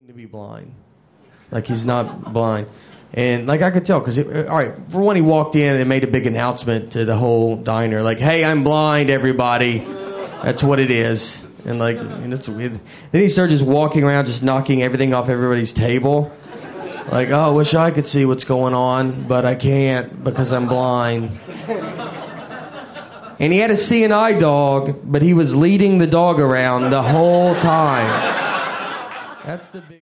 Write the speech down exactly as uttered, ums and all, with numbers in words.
To be blind. Like, he's not blind. And, like, I could tell, because, all right, for one, he walked in and made a big announcement to the whole diner, like, hey, I'm blind, everybody. That's what it is. And, like, and that's weird. Then he started just walking around, just knocking everything off everybody's table. Like, oh, I wish I could see what's going on, but I can't because I'm blind. And he had a seeing eye dog, but he was leading the dog around the whole time. That's the big...